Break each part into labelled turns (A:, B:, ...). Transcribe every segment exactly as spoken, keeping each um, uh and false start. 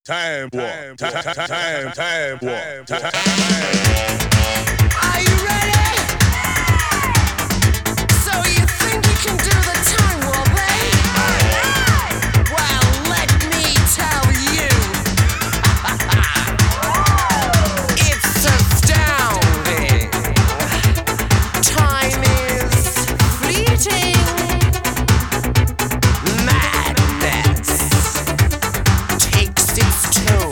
A: Time warp. Time, time, time warp. Time.
B: Are you ready? So you think you can do the time warp, eh? Well, let me tell you. It's astounding. Time is fleeting. Madness takes its toll.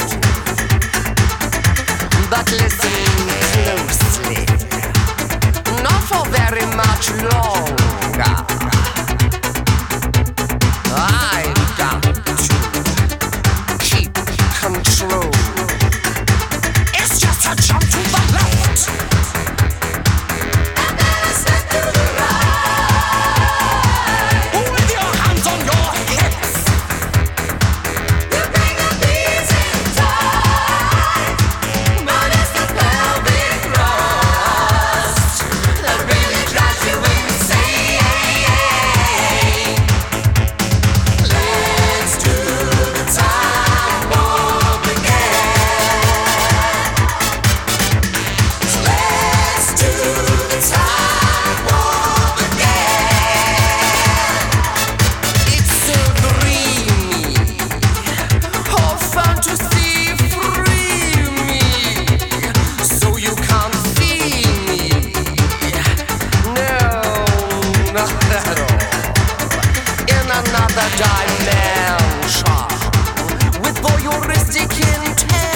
B: But listen closely, not for very much longer. I've got to keep control. It's just a jump to the left, and then a step to the right. With your hands on your hips, you bring a piece in time. But it's the pelvic thrust that really drives you insane. Let's do the time warp again. Let's do the time warp again. It's so dreamy, oh fantasy free me, so you can't see me. No, not at all. In another dimension, with voyeuristic intent.